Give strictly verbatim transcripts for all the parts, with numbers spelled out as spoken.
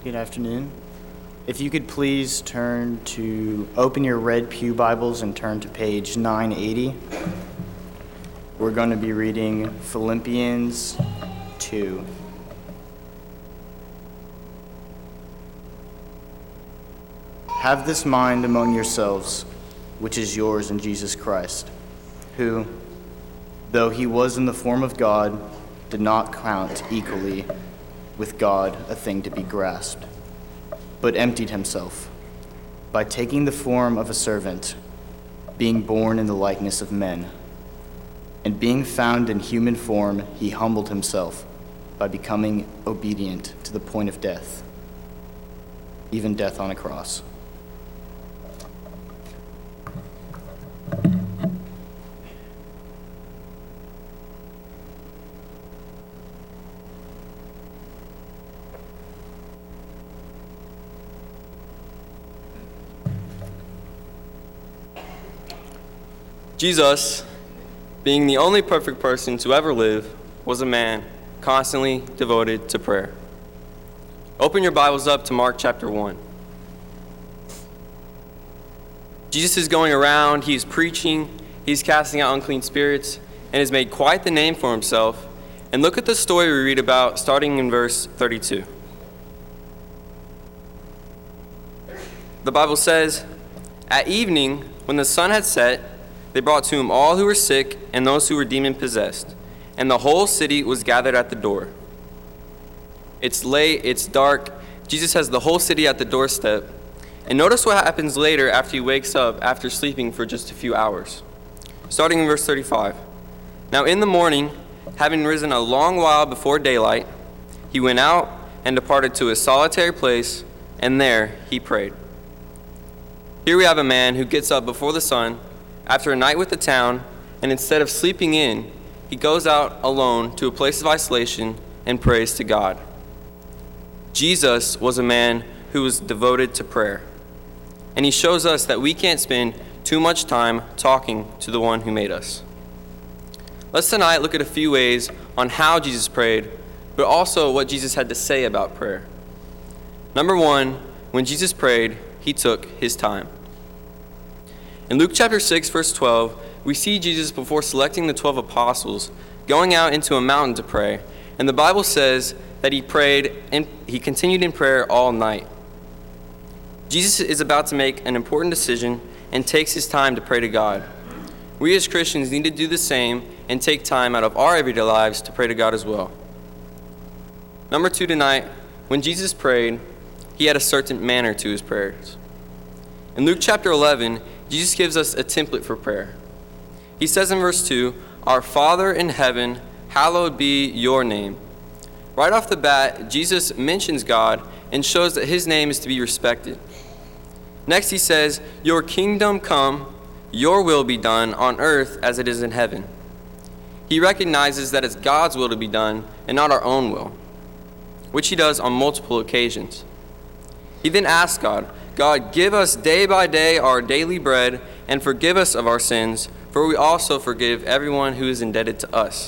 Good afternoon. If you could please turn to, open your red pew Bibles and turn to page nine eighty. We're going to be reading Philippians two. Have this mind among yourselves, which is yours in Jesus Christ, who, though he was in the form of God, did not count equally with God a thing to be grasped, but emptied himself by taking the form of a servant, being born in the likeness of men. And being found in human form, he humbled himself by becoming obedient to the point of death, even death on a cross. Jesus, being the only perfect person to ever live, was a man constantly devoted to prayer. Open your Bibles up to Mark chapter one. Jesus is going around, he's preaching, he's casting out unclean spirits, and has made quite the name for himself. And look at the story we read about starting in verse thirty-two. The Bible says, "At evening, when the sun had set, they brought to him all who were sick and those who were demon-possessed, and the whole city was gathered at the door." It's late, it's dark. Jesus has the whole city at the doorstep. And notice what happens later after he wakes up after sleeping for just a few hours. Starting in verse thirty-five. "Now in the morning, having risen a long while before daylight, he went out and departed to a solitary place, and there he prayed." Here we have a man who gets up before the sun, after a night with the town, and instead of sleeping in, he goes out alone to a place of isolation and prays to God. Jesus was a man who was devoted to prayer, and he shows us that we can't spend too much time talking to the one who made us. Let's tonight look at a few ways on how Jesus prayed, but also what Jesus had to say about prayer. Number one, when Jesus prayed, he took his time. In Luke chapter six, verse twelve, we see Jesus before selecting the twelve apostles going out into a mountain to pray, and the Bible says that he prayed and he continued in prayer all night. Jesus is about to make an important decision and takes his time to pray to God. We as Christians need to do the same and take time out of our everyday lives to pray to God as well. Number two tonight, when Jesus prayed, he had a certain manner to his prayers. In Luke chapter eleven, Jesus gives us a template for prayer. He says in verse two, "Our Father in heaven, hallowed be your name." Right off the bat, Jesus mentions God and shows that his name is to be respected. Next he says, "Your kingdom come, your will be done on earth as it is in heaven." He recognizes that it's God's will to be done and not our own will, which he does on multiple occasions. He then asks God, "God, give us day by day our daily bread, and forgive us of our sins, for we also forgive everyone who is indebted to us."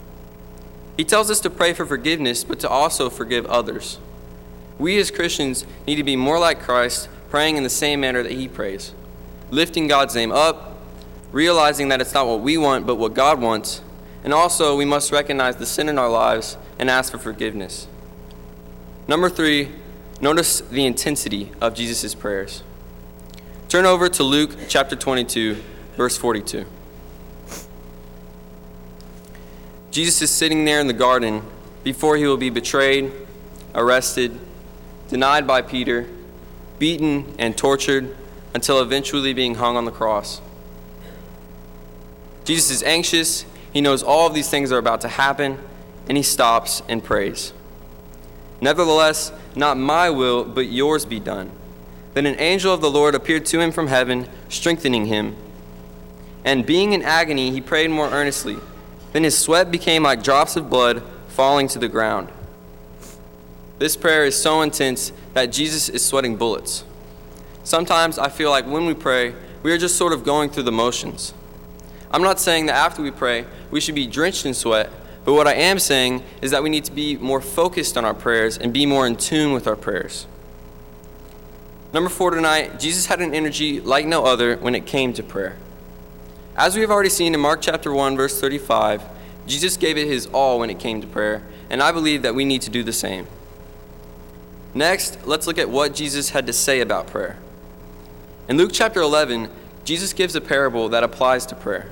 He tells us to pray for forgiveness, but to also forgive others. We as Christians need to be more like Christ, praying in the same manner that he prays, lifting God's name up, realizing that it's not what we want, but what God wants, and also we must recognize the sin in our lives and ask for forgiveness. Number three, notice the intensity of Jesus' prayers. Turn over to Luke chapter twenty-two, verse forty-two. Jesus is sitting there in the garden before he will be betrayed, arrested, denied by Peter, beaten and tortured until eventually being hung on the cross. Jesus is anxious. He knows all of these things are about to happen, and he stops and prays. "Nevertheless, not my will, but yours be done." Then an angel of the Lord appeared to him from heaven, strengthening him. And being in agony, he prayed more earnestly. Then his sweat became like drops of blood falling to the ground. This prayer is so intense that Jesus is sweating bullets. Sometimes I feel like when we pray, we are just sort of going through the motions. I'm not saying that after we pray, we should be drenched in sweat, But what I am saying is that we need to be more focused on our prayers and be more in tune with our prayers. Number four tonight, Jesus had an energy like no other when it came to prayer. As we have already seen in Mark chapter one, verse thirty-five, Jesus gave it his all when it came to prayer, and I believe that we need to do the same. Next, let's look at what Jesus had to say about prayer. In Luke chapter eleven, Jesus gives a parable that applies to prayer.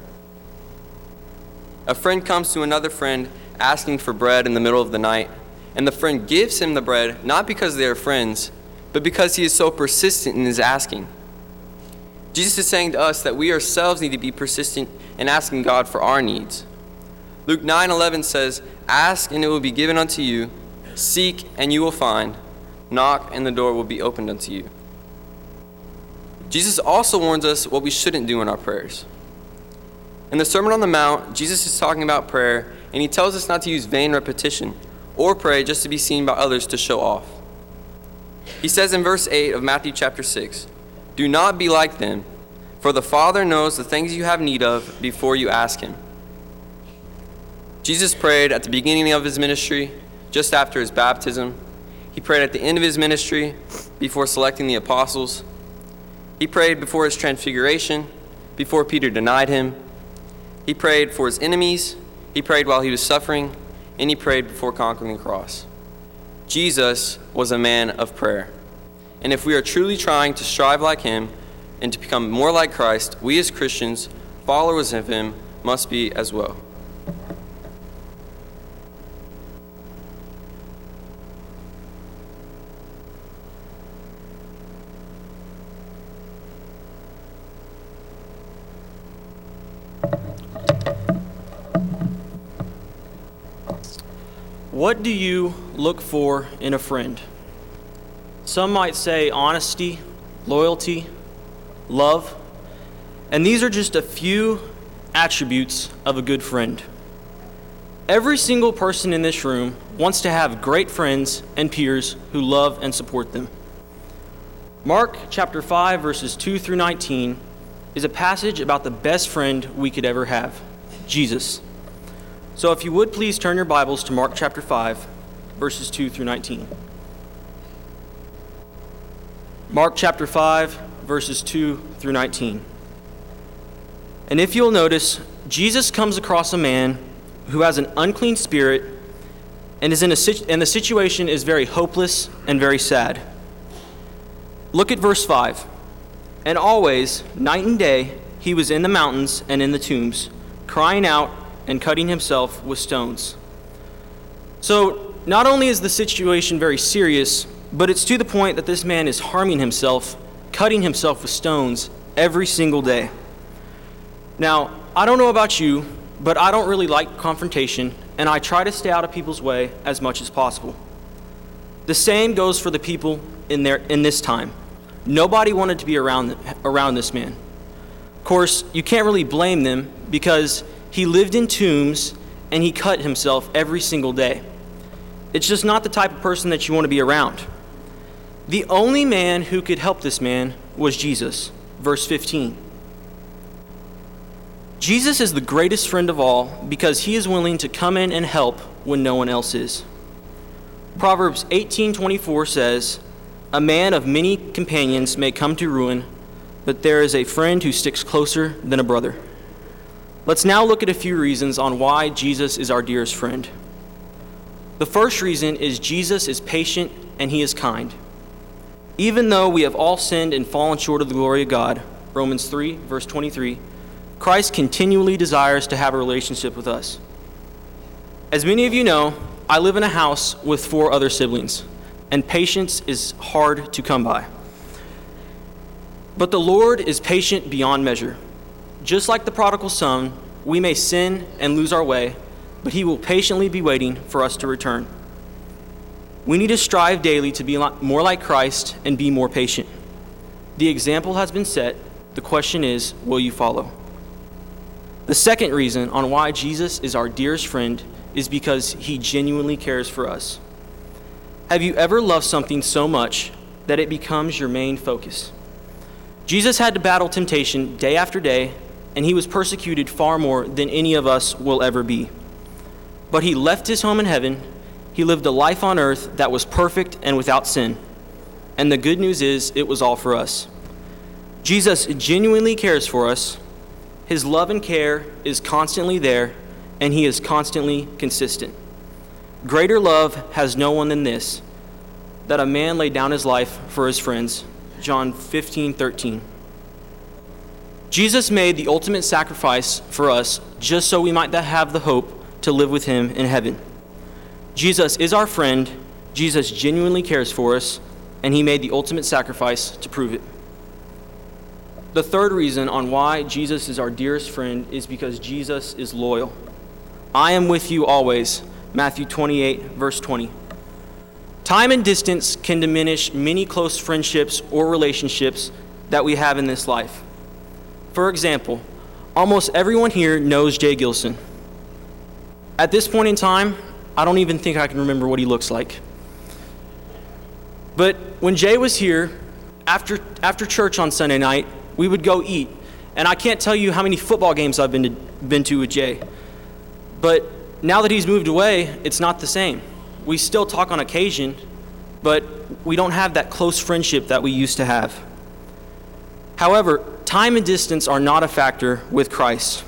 A friend comes to another friend asking for bread in the middle of the night, and the friend gives him the bread not because they are friends, but because he is so persistent in his asking. Jesus is saying to us that we ourselves need to be persistent in asking God for our needs. Luke nine eleven says, "Ask and it will be given unto you, seek and you will find, knock and the door will be opened unto you." Jesus also warns us what we shouldn't do in our prayers. In the Sermon on the Mount, Jesus is talking about prayer, and he tells us not to use vain repetition or pray just to be seen by others to show off. He says in verse eight of Matthew chapter six, "Do not be like them, for the Father knows the things you have need of before you ask him." Jesus prayed at the beginning of his ministry, just after his baptism. He prayed at the end of his ministry, before selecting the apostles. He prayed before his transfiguration, before Peter denied him. He prayed for his enemies. He prayed while he was suffering, and he prayed before conquering the cross. Jesus was a man of prayer. And if we are truly trying to strive like him and to become more like Christ, we as Christians, followers of him, must be as well. What do you look for in a friend? Some might say honesty, loyalty, love, and these are just a few attributes of a good friend. Every single person in this room wants to have great friends and peers who love and support them. Mark chapter five, verses two through nineteen is a passage about the best friend we could ever have, Jesus. So if you would please turn your Bibles to Mark chapter five, verses two through nineteen. Mark chapter five, verses two through nineteen. And if you'll notice, Jesus comes across a man who has an unclean spirit and is in a situ- and the situation is very hopeless and very sad. Look at verse five. And always, night and day, he was in the mountains and in the tombs, crying out and cutting himself with stones. So, not only is the situation very serious, but it's to the point that this man is harming himself, cutting himself with stones every single day. Now, I don't know about you, but I don't really like confrontation, and I try to stay out of people's way as much as possible. The same goes for the people in their in this time. Nobody wanted to be around around this man. Of course, you can't really blame them because he lived in tombs and he cut himself every single day. It's just not the type of person that you want to be around. The only man who could help this man was Jesus. Verse fifteen. Jesus is the greatest friend of all because he is willing to come in and help when no one else is. Proverbs eighteen twenty-four says, "A man of many companions may come to ruin, but there is a friend who sticks closer than a brother." Let's now look at a few reasons on why Jesus is our dearest friend. The first reason is Jesus is patient and he is kind. Even though we have all sinned and fallen short of the glory of God, Romans three, verse twenty-three, Christ continually desires to have a relationship with us. As many of you know, I live in a house with four other siblings, and patience is hard to come by. But the Lord is patient beyond measure. Just like the prodigal son, we may sin and lose our way, but he will patiently be waiting for us to return. We need to strive daily to be more like Christ and be more patient. The example has been set. The question is, will you follow? The second reason on why Jesus is our dearest friend is because he genuinely cares for us. Have you ever loved something so much that it becomes your main focus? Jesus had to battle temptation day after day, and he was persecuted far more than any of us will ever be. but he left his home in heaven. He lived a life on earth that was perfect and without sin. And the good news is, it was all for us. Jesus genuinely cares for us. His love and care is constantly there, and he is constantly consistent. Greater love has no one than this, that a man lay down his life for his friends. John fifteen thirteen. Jesus made the ultimate sacrifice for us just so we might have the hope to live with him in heaven. Jesus is our friend. Jesus genuinely cares for us, and he made the ultimate sacrifice to prove it. The third reason on why Jesus is our dearest friend is because Jesus is loyal. I am with you always, Matthew twenty-eight, verse twenty. Time and distance can diminish many close friendships or relationships that we have in this life. For example, almost everyone here knows Jay Gilson. At this point in time, I don't even think I can remember what he looks like. But when Jay was here, after after church on Sunday night, we would go eat. And I can't tell you how many football games I've been to, been to with Jay. But now that he's moved away, it's not the same. We still talk on occasion, but we don't have that close friendship that we used to have. However, time and distance are not a factor with Christ.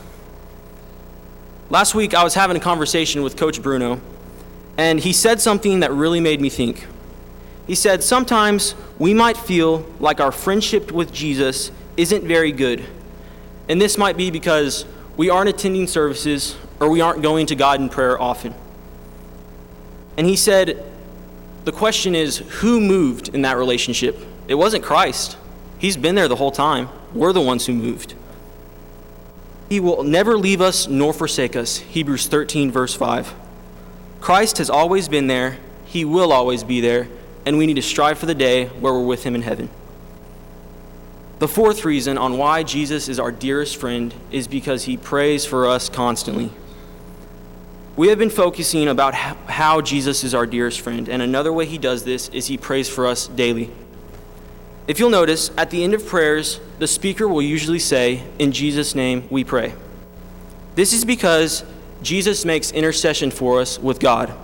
Last week, I was having a conversation with Coach Bruno, and he said something that really made me think. He said, sometimes we might feel like our friendship with Jesus isn't very good. And this might be because we aren't attending services or we aren't going to God in prayer often. And he said, the question is, who moved in that relationship? It wasn't Christ. He's been there the whole time. We're the ones who moved. He will never leave us nor forsake us, Hebrews thirteen, verse five. Christ has always been there. He will always be there. And we need to strive for the day where we're with him in heaven. The fourth reason on why Jesus is our dearest friend is because he prays for us constantly. We have been focusing about how Jesus is our dearest friend, and another way he does this is he prays for us daily. If you'll notice, at the end of prayers, the speaker will usually say, "In Jesus' name we pray." This is because Jesus makes intercession for us with God.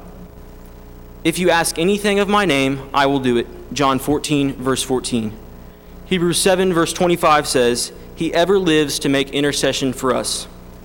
If you ask anything of my name, I will do it. John fourteen, verse fourteen. Hebrews seven, verse twenty-five says, he ever lives to make intercession for us.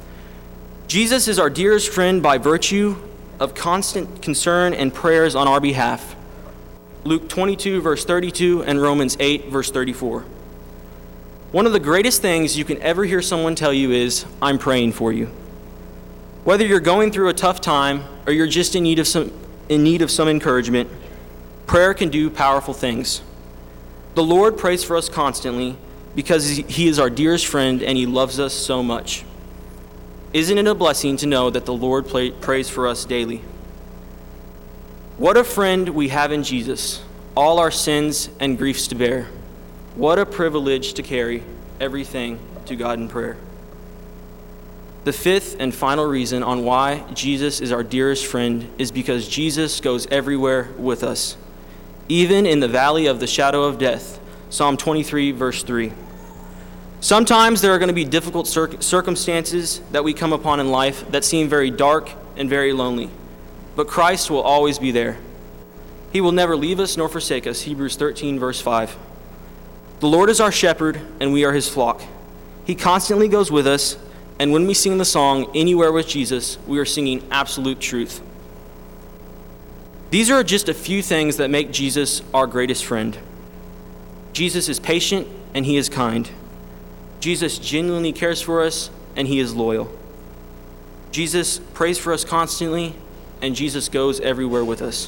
Jesus is our dearest friend by virtue of constant concern and prayers on our behalf. Luke twenty-two, verse thirty-two, and Romans eight, verse thirty-four. One of the greatest things you can ever hear someone tell you is, I'm praying for you. Whether you're going through a tough time or you're just in need of some in need of some encouragement, prayer can do powerful things. The Lord prays for us constantly because he is our dearest friend and he loves us so much. Isn't it a blessing to know that the Lord play, prays for us daily? What a friend we have in Jesus, all our sins and griefs to bear. What a privilege to carry everything to God in prayer. The fifth and final reason on why Jesus is our dearest friend is because Jesus goes everywhere with us, even in the valley of the shadow of death. Psalm twenty-three, verse three. Sometimes there are going to be difficult cir- circumstances that we come upon in life that seem very dark and very lonely, but Christ will always be there. He will never leave us nor forsake us. Hebrews thirteen, verse five. The Lord is our shepherd, and we are his flock. He constantly goes with us, and when we sing the song, Anywhere with Jesus, we are singing absolute truth. These are just a few things that make Jesus our greatest friend. Jesus is patient, and he is kind. Jesus genuinely cares for us, and he is loyal. Jesus prays for us constantly, and Jesus goes everywhere with us.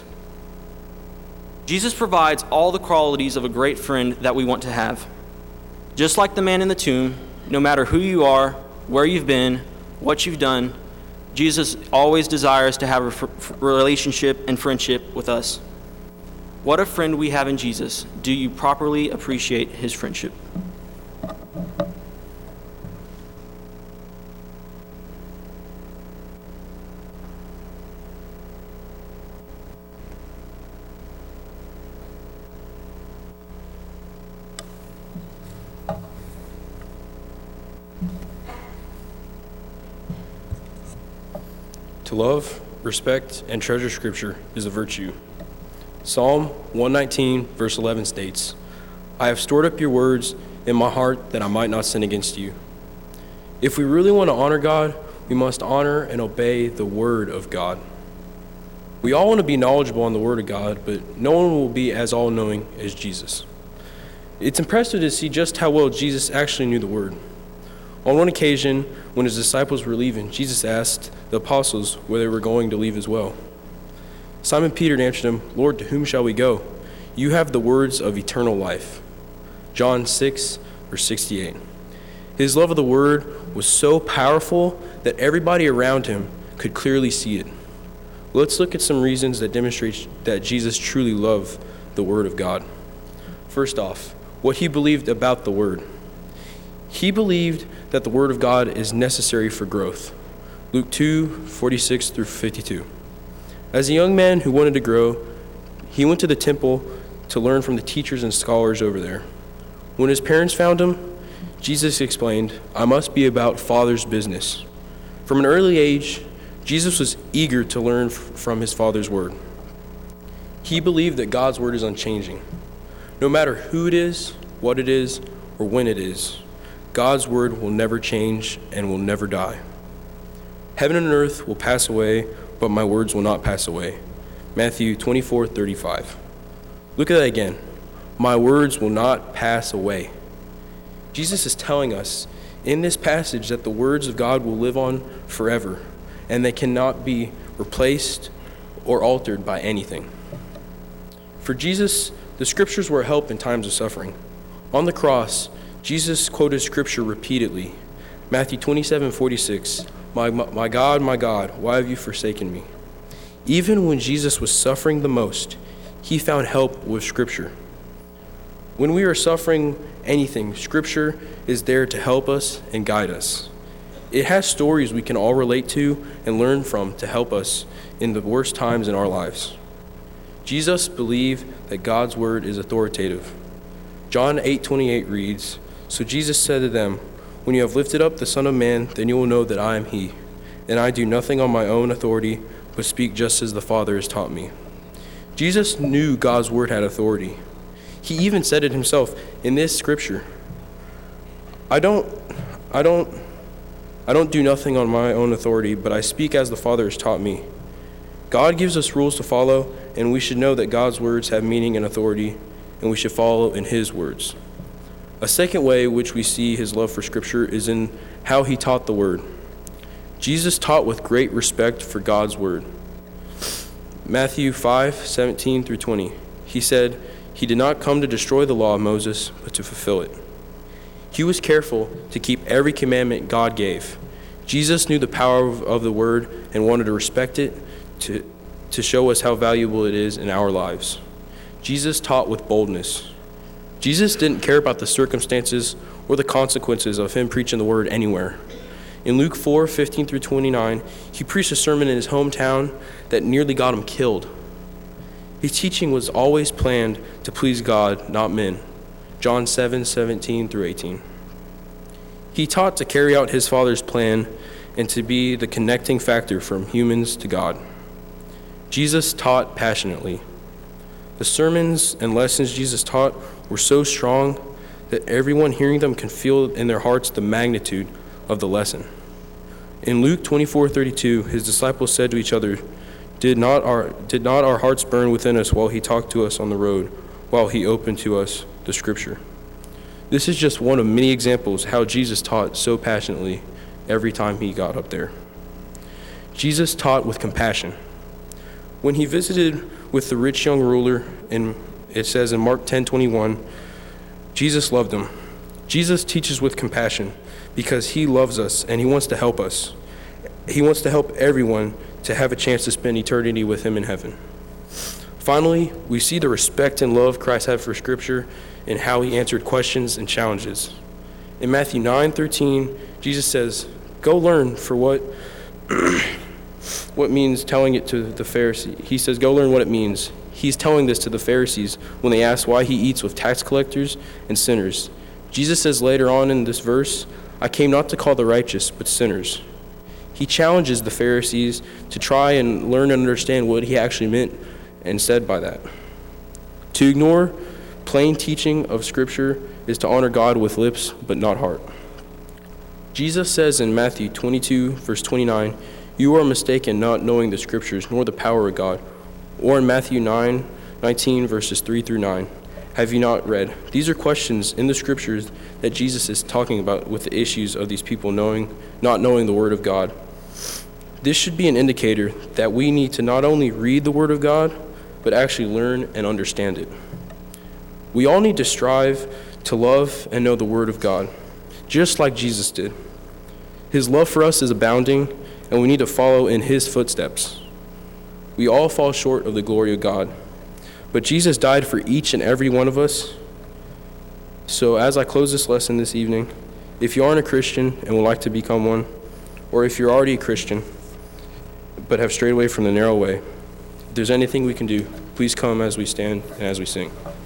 Jesus provides all the qualities of a great friend that we want to have. Just like the man in the tomb, no matter who you are, where you've been, what you've done, Jesus always desires to have a f- relationship and friendship with us. What a friend we have in Jesus. Do you properly appreciate his friendship? To love, respect, and treasure Scripture is a virtue. Psalm one nineteen, verse eleven states, I have stored up your words in my heart that I might not sin against you. If we really want to honor God, we must honor and obey the Word of God. We all want to be knowledgeable on the Word of God, but no one will be as all-knowing as Jesus. It's impressive to see just how well Jesus actually knew the Word. On one occasion, when his disciples were leaving, Jesus asked the apostles where they were going to leave as well. Simon Peter answered him, Lord, to whom shall we go? You have the words of eternal life. John six, verse sixty-eight. His love of the Word was so powerful that everybody around him could clearly see it. Let's look at some reasons that demonstrate that Jesus truly loved the Word of God. First off, what he believed about the Word. He believed that the Word of God is necessary for growth. Luke two, forty-six through fifty-two. As a young man who wanted to grow, he went to the temple to learn from the teachers and scholars over there. When his parents found him, Jesus explained, I must be about Father's business. From an early age, Jesus was eager to learn f- from his Father's Word. He believed that God's Word is unchanging. No matter who it is, what it is, or when it is, God's Word will never change and will never die. Heaven and earth will pass away, but my words will not pass away. Matthew twenty-four, thirty-five. Look at that again. My words will not pass away. Jesus is telling us in this passage that the words of God will live on forever, and they cannot be replaced or altered by anything. For Jesus, the Scriptures were a help in times of suffering. On the cross, Jesus quoted Scripture repeatedly. Matthew twenty-seven, forty-six, my, my God, my God, why have you forsaken me? Even when Jesus was suffering the most, he found help with Scripture. When we are suffering anything, Scripture is there to help us and guide us. It has stories we can all relate to and learn from to help us in the worst times in our lives. Jesus believed that God's Word is authoritative. John eight twenty-eight reads, So Jesus said to them, When you have lifted up the Son of Man, then you will know that I am he, and I do nothing on my own authority, but speak just as the Father has taught me. Jesus knew God's Word had authority. He even said it himself in this scripture. I don't, I don't, I don't do nothing on my own authority, but I speak as the Father has taught me. God gives us rules to follow, and we should know that God's words have meaning and authority, and we should follow in his words. A second way which we see his love for Scripture is in how he taught the Word. Jesus taught with great respect for God's Word. Matthew five, seventeen through twenty. He said, He did not come to destroy the law of Moses, but to fulfill it. He was careful to keep every commandment God gave. Jesus knew the power of, of the Word and wanted to respect it to, to show us how valuable it is in our lives. Jesus taught with boldness. Jesus didn't care about the circumstances or the consequences of him preaching the Word anywhere. In Luke four, fifteen through twenty-nine, he preached a sermon in his hometown that nearly got him killed. His teaching was always planned to please God, not men. John seven, seventeen through eighteen. He taught to carry out his Father's plan and to be the connecting factor from humans to God. Jesus taught passionately. The sermons and lessons Jesus taught were so strong that everyone hearing them can feel in their hearts the magnitude of the lesson. In Luke twenty-four, thirty-two, his disciples said to each other, Did not our did not our hearts burn within us while he talked to us on the road, while he opened to us the Scripture? This is just one of many examples how Jesus taught so passionately every time he got up there. Jesus taught with compassion. When he visited with the rich young ruler, and it says in Mark ten twenty-one, Jesus loved him. Jesus teaches with compassion because he loves us and he wants to help us. He wants to help everyone to have a chance to spend eternity with him in heaven. Finally, we see the respect and love Christ had for Scripture and how he answered questions and challenges. In Matthew nine thirteen, Jesus says, Go learn for what what means telling it to the Pharisees. He says, Go learn what it means. He's telling this to the Pharisees when they ask why he eats with tax collectors and sinners. Jesus says later on in this verse, I came not to call the righteous, but sinners. He challenges the Pharisees to try and learn and understand what he actually meant and said by that. To ignore plain teaching of Scripture is to honor God with lips but not heart. Jesus says in Matthew twenty-two, verse twenty-nine, "You are mistaken, not knowing the Scriptures nor the power of God." Or in Matthew nine, nineteen, verses three through nine, "Have you not read?" These are questions in the Scriptures that Jesus is talking about with the issues of these people knowing, not knowing the Word of God. This should be an indicator that we need to not only read the Word of God, but actually learn and understand it. We all need to strive to love and know the Word of God, just like Jesus did. His love for us is abounding, and we need to follow in his footsteps. We all fall short of the glory of God, but Jesus died for each and every one of us. So as I close this lesson this evening, if you aren't a Christian and would like to become one, or if you're already a Christian but have strayed away from the narrow way, if there's anything we can do, please come as we stand and as we sing.